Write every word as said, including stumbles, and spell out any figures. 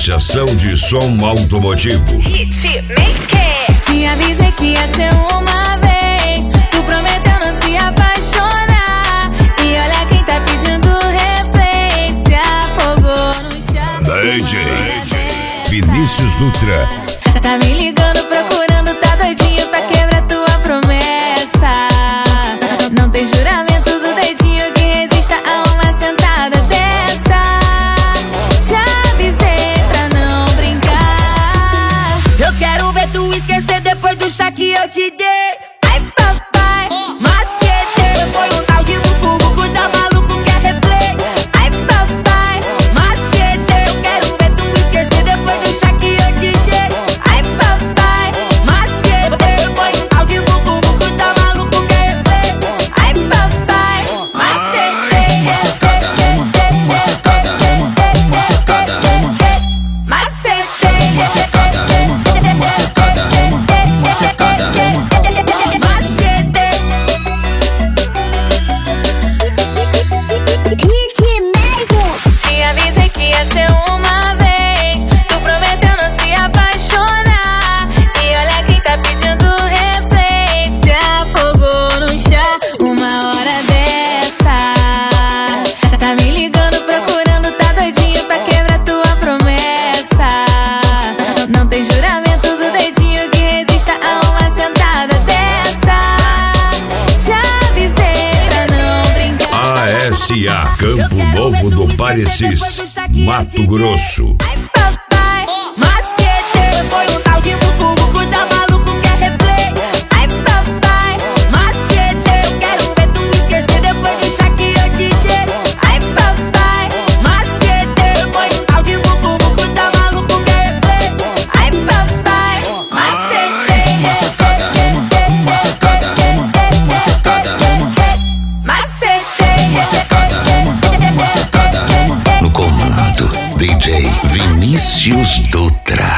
Associação de Som Automotivo. Hitmaker. Te avisei que ia ser uma vez. Tu prometeu não se apaixonar. E olha quem tá pedindo replay. Se afogou no chão. D J Vinícius Dutra. Tá me ligando, procurando, tá doidinho pra quebrar tua promessa. Não tem juramento do dedinho que resista a uma sentada dessa. Te avisei pra não brincar. Eu quero ver tu esquecer depois do chá que eu te dei. Ai, papai, Macete, foi um tal de bubu, tá maluco, quer replay. ai, papai, Macete, eu quero ver tu esquecer depois do chá que eu te dei. ai, papai, Macete, foi um tal de bubu, tá maluco, quer replay. ai, papai, Macete, Macetada, toma, macetada, toma, macetada, toma, macete, macetada, toma, macetada, toma, macetada, toma. te avisei que ia ser uma vez. Tu prometeu não se apaixonar. E olha quem tá pedindo replay. Te afogou no chá uma hora dessa. Tá me ligando, procurando, tá doidinho pra quebrar tua promessa. Não tem juramento do dedinho que resista a uma sentada dessa. Te avisei pra não brincar. A S A Campo Novo do Parecis, Mato Grosso. Ai, papai, Macete, foi um tal de bubu, tá maluco, quer replay. ai, papai, Macete, eu quero ver tu esquecer depois do chá que eu te dei. ai, papai, Macete, foi um tal de bubu, tá maluco, quer replay. ai, papai, Macete, Macetada, toma, macetada, toma, macetada, toma, macete, macetada, toma, macetada, toma. No comando, D J Vinícius Dutra.